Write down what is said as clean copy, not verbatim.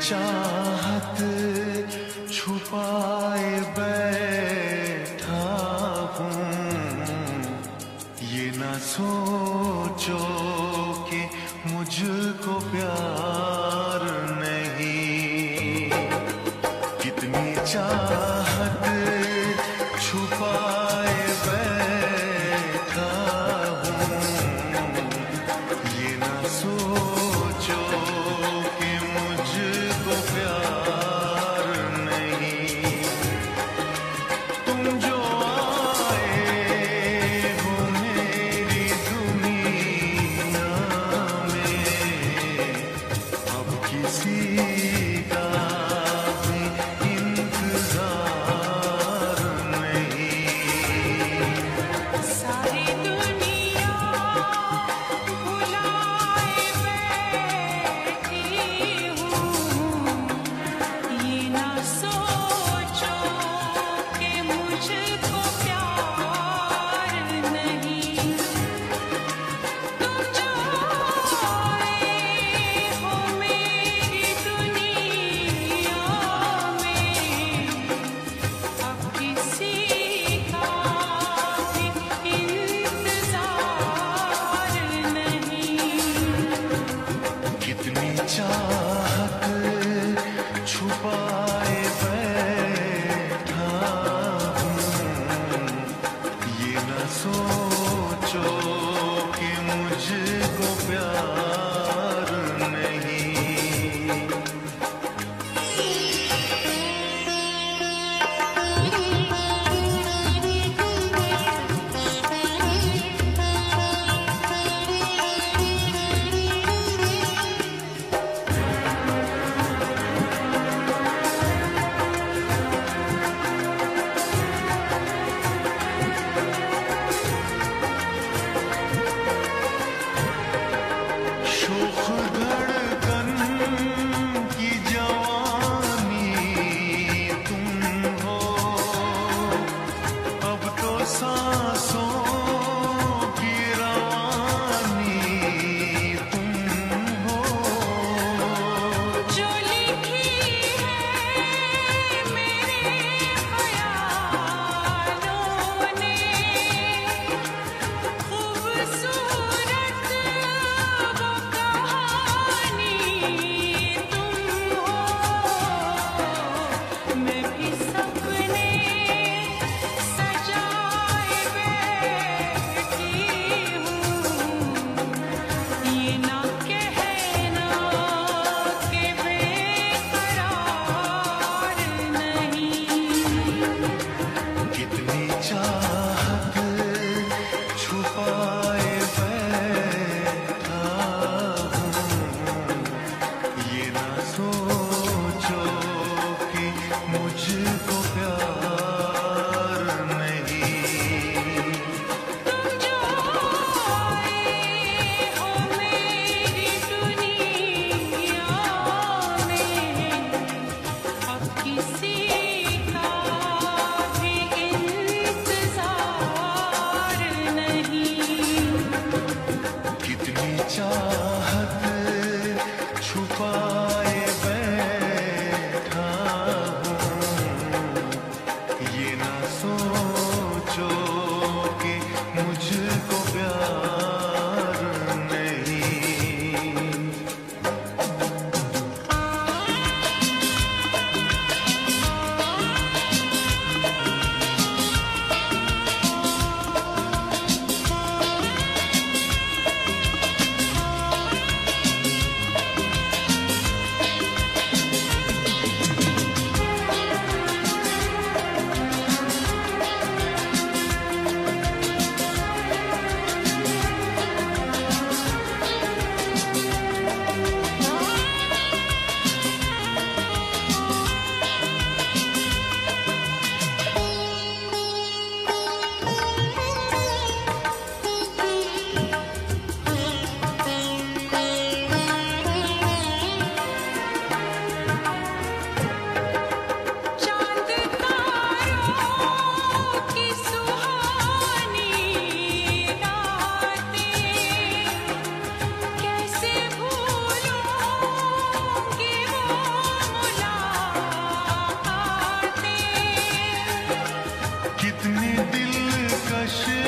चाहत छुपाए बैठा हूँ, ये ना सोचो कि मुझको प्यार नहीं। कितनी चाहत छुपाए बैठा हूँ, ये ना सोचो कि मुझको प्यार नहीं। तुम जो आए हो मेरी दुनिया में, अब किसी का भी इंतजार नहीं। सारी दुनिया भुलाए बैठी हूँ, ये ना सोचो कि मुझको प्यार नहीं। तुम जो आए हो मेरी दुनिया में, अब किसी का भी इंतजार नहीं। कितनी चाहत छुपाए बैठा हूँ, ये न सोचो कि मुझको प्यार नहीं। कश